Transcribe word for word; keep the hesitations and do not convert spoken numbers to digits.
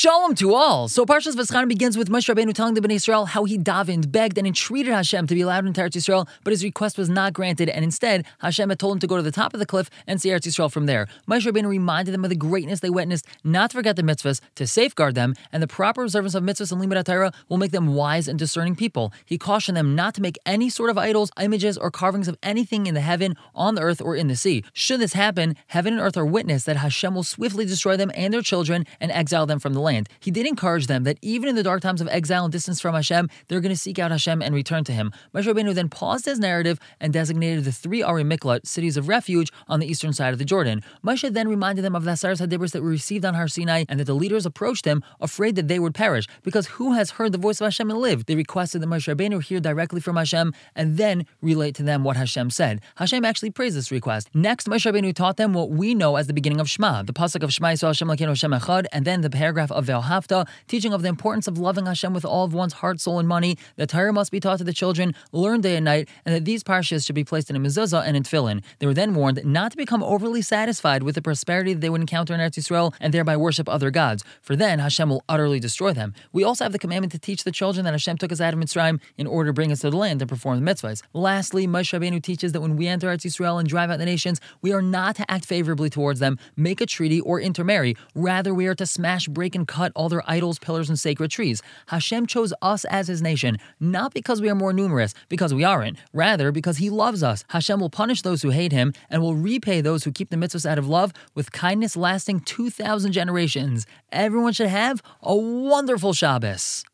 Shalom to all. So Parshas V'Schana begins with Moshe Rabbeinu telling the Bnei Yisrael how he davened, begged, and entreated Hashem to be allowed into Eretz Yisrael, but his request was not granted, and instead Hashem had told him to go to the top of the cliff and see Eretz Yisrael from there. Moshe Rabbeinu reminded them of the greatness they witnessed, not to forget the mitzvahs, to safeguard them, and the proper observance of mitzvahs and limud Torah will make them wise and discerning people. He cautioned them not to make any sort of idols, images, or carvings of anything in the heaven, on the earth, or in the sea. Should this happen, heaven and earth are witness that Hashem will swiftly destroy them and their children and exile them from the land. He did encourage them that even in the dark times of exile and distance from Hashem, they're going to seek out Hashem and return to Him. Moshe Rabbeinu then paused his narrative and designated the three Ari Miklat, cities of refuge, on the eastern side of the Jordan. Moshe then reminded them of the Asaras Hadibros that were received on Har Sinai, and that the leaders approached them afraid that they would perish, because who has heard the voice of Hashem and lived? They requested that Moshe Rabbeinu hear directly from Hashem and then relate to them what Hashem said. Hashem actually praised this request. Next, Moshe Rabbeinu taught them what we know as the beginning of Shema, the pasuk of Shema Yisrael Hashem Elokeinu Hashem Echad, and then the paragraph of Ve'ahavta, teaching of the importance of loving Hashem with all of one's heart, soul, and money. The Torah must be taught to the children, learned day and night, and that these parshas should be placed in a mezuzah and in tefillin. They were then warned not to become overly satisfied with the prosperity that they would encounter in Eretz Yisrael and thereby worship other gods, for then Hashem will utterly destroy them. We also have the commandment to teach the children that Hashem took us out of Mitzrayim in order to bring us to the land and perform the mitzvahs. Lastly, Moshe Rabbeinu teaches that when we enter Eretz Yisrael and drive out the nations, we are not to act favorably towards them, make a treaty, or intermarry. Rather, we are to smash, break, and cut all their idols, pillars, and sacred trees. Hashem chose us as His nation, not because we are more numerous, because we aren't. Rather, because He loves us. Hashem will punish those who hate Him and will repay those who keep the mitzvahs out of love with kindness lasting two thousand generations. Everyone should have a wonderful Shabbos.